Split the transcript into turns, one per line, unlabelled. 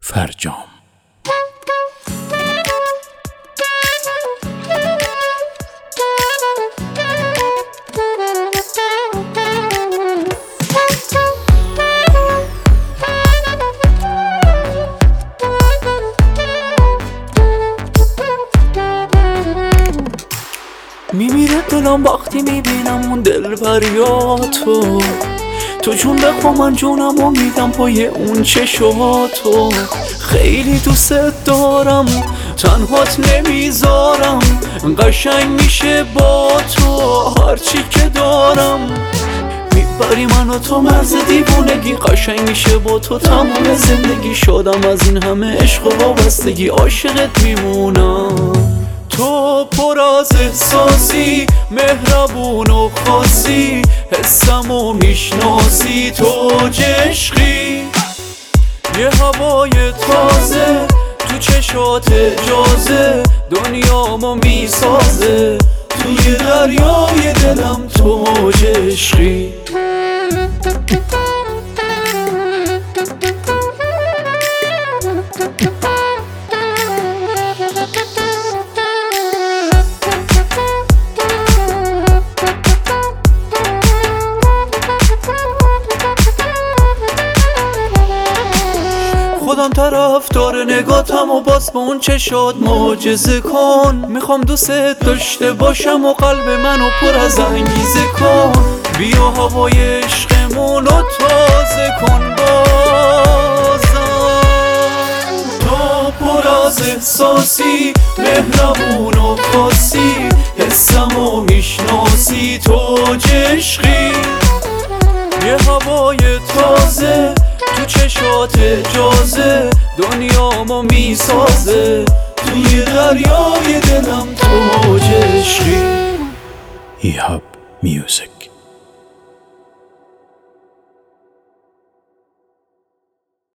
فرجام.
میمیره دلم وقتی میبینم اون دلبریاتو، تو جون بخوا من جونم و میدم پای اون چشاتو. خیلی دوست دارم تنهات نمیذارم، قشنگ میشه با تو هرچی که دارم. میبری منو تو مرز دیوونگی، قشنگ میشه با تو تمام زندگی. شدم از این همه عشق و وابستگی، عاشقت میمونم. تو پر از احساسی، مهربون و خاصی، حسمو میشناسی. تو عشقی، یه هوای تازه تو چشات اجازه دنیامو میسازه. توی دریای دلم تو عشقی. خودم طرفدار نگاتم و باز با اون چشات معجزه کن. میخوام دوستت داشته باشم و قلب منو پر از انگیزه کن. بیا هوای عشقمونو تازه کن بازم. تو پر از احساسی، مهربون و خاصی، حسمو میشناسی. تو عشقی، یه هوای تازه تو چشات اجازه دنیامو میسازه. توی دریای دلم تو عشقی.
ایهاب میوزیک.